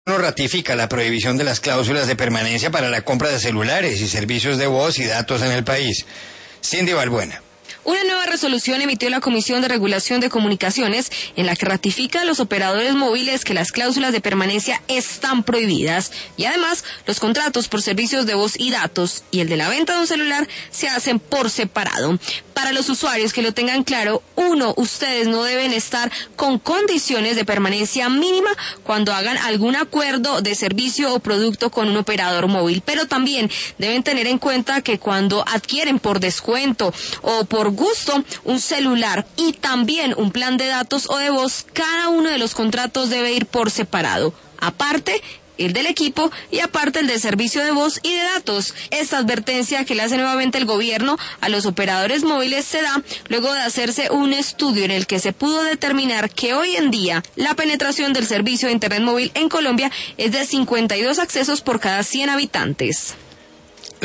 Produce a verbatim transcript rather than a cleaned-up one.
Ratifica la prohibición de las cláusulas de permanencia para la compra de celulares y servicios de voz y datos en el país. Cindy Balbuena. Una nueva resolución emitió la Comisión de Regulación de Comunicaciones en la que ratifica a los operadores móviles que las cláusulas de permanencia están prohibidas y además los contratos por servicios de voz y datos y el de la venta de un celular se hacen por separado. Para los usuarios que lo tengan claro, uno, ustedes no deben estar con condiciones de permanencia mínima cuando hagan algún acuerdo de servicio o producto con un operador móvil, pero también deben tener en cuenta que cuando adquieren por descuento o por gusto un celular y también un plan de datos o de voz, cada uno de los contratos debe ir por separado. Aparte, el del equipo y aparte el del servicio de voz y de datos. Esta advertencia que le hace nuevamente el gobierno a los operadores móviles se da luego de hacerse un estudio en el que se pudo determinar que hoy en día la penetración del servicio de Internet móvil en Colombia es de cincuenta y dos accesos por cada cien habitantes.